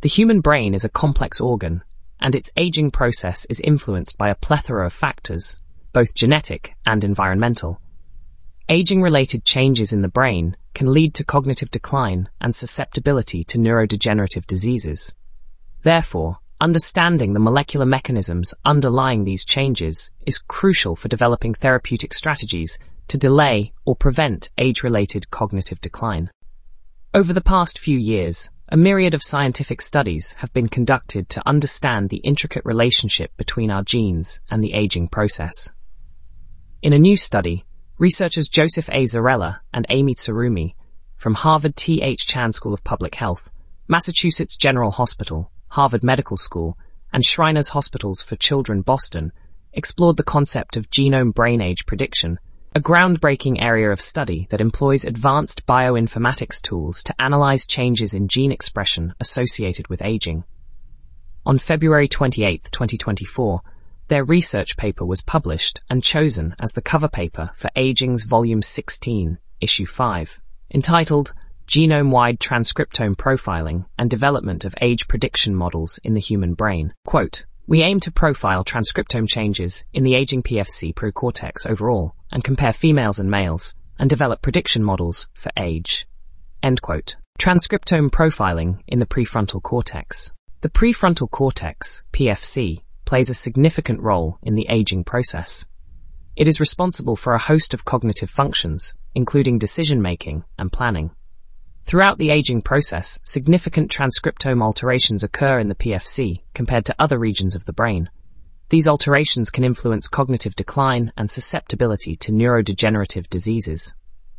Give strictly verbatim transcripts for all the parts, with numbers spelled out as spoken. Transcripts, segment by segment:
The human brain is a complex organ, and its aging process is influenced by a plethora of factors, both genetic and environmental. Aging-related changes in the brain can lead to cognitive decline and susceptibility to neurodegenerative diseases. Therefore, understanding the molecular mechanisms underlying these changes is crucial for developing therapeutic strategies to delay or prevent age-related cognitive decline. Over the past few years, a myriad of scientific studies have been conducted to understand the intricate relationship between our genes and the aging process. In a new study, researchers Joseph A. Zarella and Amy Tsurumi from Harvard T H Chan School of Public Health, Massachusetts General Hospital, Harvard Medical School, and Shriners Hospitals for Children Boston explored the concept of genome brain age prediction, a groundbreaking area of study that employs advanced bioinformatics tools to analyze changes in gene expression associated with aging. On February twenty-eighth, twenty twenty-four, their research paper was published and chosen as the cover paper for Aging's Volume sixteen, Issue five, entitled Genome-Wide Transcriptome Profiling and Development of Age Prediction Models in the Human Brain. Quote, "We aim to profile transcriptome changes in the aging P F C procortex overall and compare females and males and develop prediction models for age." End quote. Transcriptome profiling in the prefrontal cortex. The prefrontal cortex, P F C, plays a significant role in the aging process. It is responsible for a host of cognitive functions, including decision-making and planning. Throughout the aging process, significant transcriptome alterations occur in the P F C compared to other regions of the brain. These alterations can influence cognitive decline and susceptibility to neurodegenerative diseases.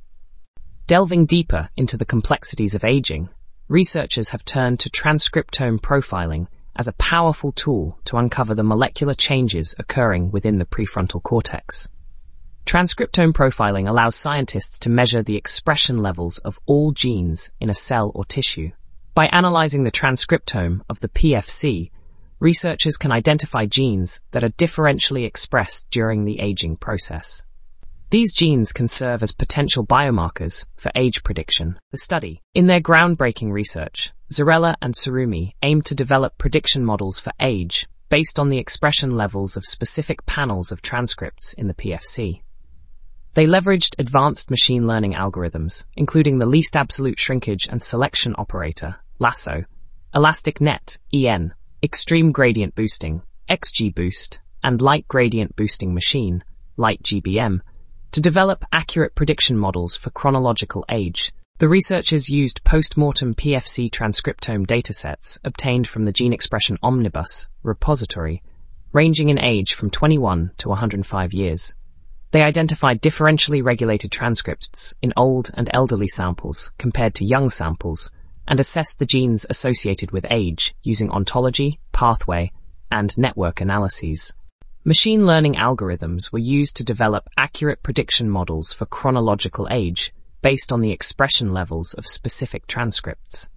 Delving deeper into the complexities of aging, researchers have turned to transcriptome profiling as a powerful tool to uncover the molecular changes occurring within the prefrontal cortex. Transcriptome profiling allows scientists to measure the expression levels of all genes in a cell or tissue. By analyzing the transcriptome of the P F C, researchers can identify genes that are differentially expressed during the aging process. These genes can serve as potential biomarkers for age prediction. The study, in their groundbreaking research, Zarella and Tsurumi aim to develop prediction models for age based on the expression levels of specific panels of transcripts in the P F C. They leveraged advanced machine learning algorithms, including the least absolute shrinkage and selection operator, LASSO, elastic net, E N, extreme gradient boosting, X G boost, and light gradient boosting machine, light G B M, to develop accurate prediction models for chronological age. The researchers used post-mortem P F C transcriptome datasets obtained from the Gene Expression Omnibus repository, ranging in age from twenty-one to one hundred five years. They identified differentially regulated transcripts in old and elderly samples compared to young samples and assessed the genes associated with age using ontology, pathway, and network analyses. Machine learning algorithms were used to develop accurate prediction models for chronological age based on the expression levels of specific transcripts.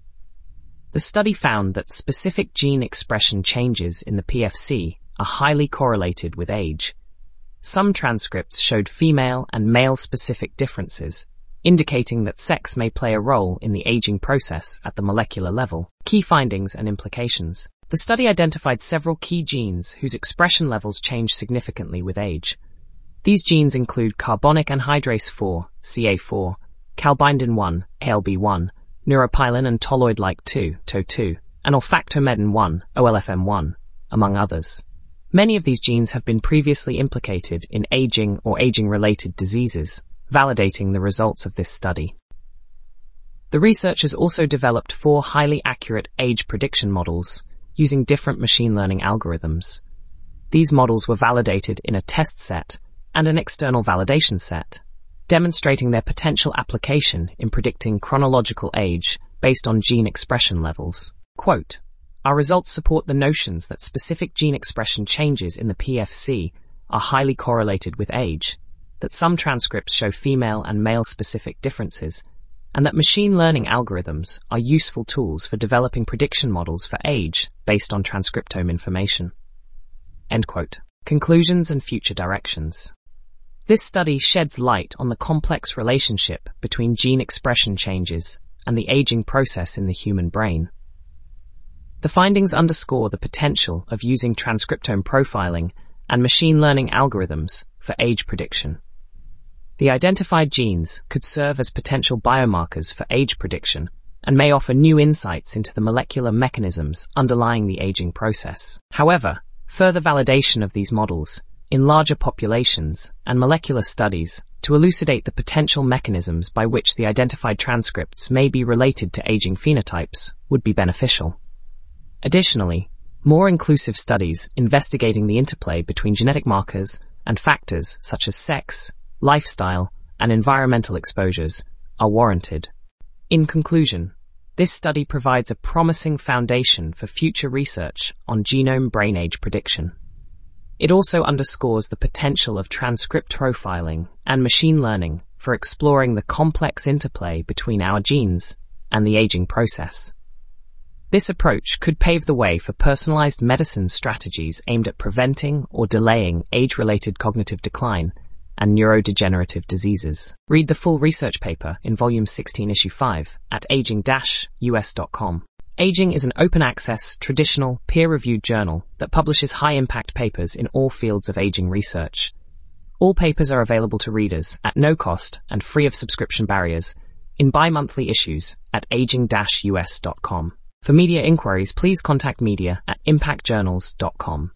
The study found that specific gene expression changes in the P F C are highly correlated with age. Some transcripts showed female and male-specific differences, indicating that sex may play a role in the aging process at the molecular level. Key findings and implications. The study identified several key genes whose expression levels change significantly with age. These genes include carbonic anhydrase four, C A four, calbindin one, A L B one, neuropilin and tolloid-like two, T O two, and olfactomedin one, O L F M one, among others. Many of these genes have been previously implicated in aging or aging-related diseases, validating the results of this study. The researchers also developed four highly accurate age prediction models using different machine learning algorithms. These models were validated in a test set and an external validation set, demonstrating their potential application in predicting chronological age based on gene expression levels. Quote, "Our results support the notions that specific gene expression changes in the P F C are highly correlated with age, that some transcripts show female and male-specific differences, and that machine learning algorithms are useful tools for developing prediction models for age based on transcriptome information." End quote. Conclusions and future directions. This study sheds light on the complex relationship between gene expression changes and the aging process in the human brain. The findings underscore the potential of using transcriptome profiling and machine learning algorithms for age prediction. The identified genes could serve as potential biomarkers for age prediction and may offer new insights into the molecular mechanisms underlying the aging process. However, further validation of these models in larger populations and molecular studies to elucidate the potential mechanisms by which the identified transcripts may be related to aging phenotypes would be beneficial. Additionally, more inclusive studies investigating the interplay between genetic markers and factors such as sex, lifestyle, and environmental exposures are warranted. In conclusion, this study provides a promising foundation for future research on genome brain age prediction. It also underscores the potential of transcript profiling and machine learning for exploring the complex interplay between our genes and the aging process. This approach could pave the way for personalized medicine strategies aimed at preventing or delaying age-related cognitive decline and neurodegenerative diseases. Read the full research paper in Volume sixteen, Issue five at aging dash U S dot com. Aging is an open-access, traditional, peer-reviewed journal that publishes high-impact papers in all fields of aging research. All papers are available to readers at no cost and free of subscription barriers in bi-monthly issues at aging dash U S dot com. For media inquiries, please contact media at impact journals dot com.